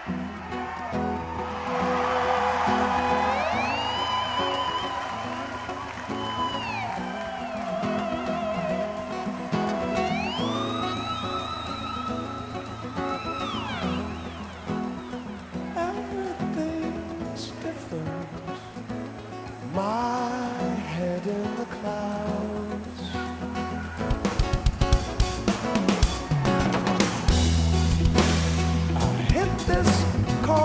Everything's different. My head in the clouds. I hit this car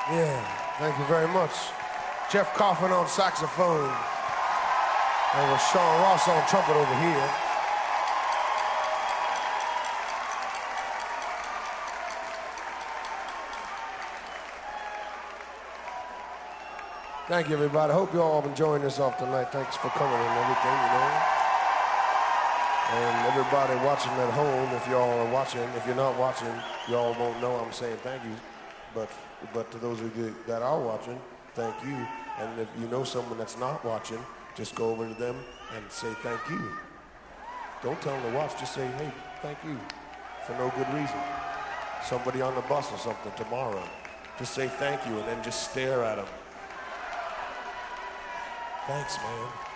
Yeah, thank you very much. Jeff Coffin on saxophone. And with Sean Ross on trumpet over here. Thank you, everybody. Hope you all enjoying this off tonight. Thanks for coming and everything, you know. And everybody watching at home, if y'all are watching, if you're not watching, y'all won't know I'm saying thank you. But to those of you that are watching, thank you. And if you know someone that's not watching, just go over to them and say thank you. Don't tell them to watch, just say, hey, thank you, for no good reason. Somebody on the bus or something tomorrow, just say thank you and then just stare at them. Thanks, man.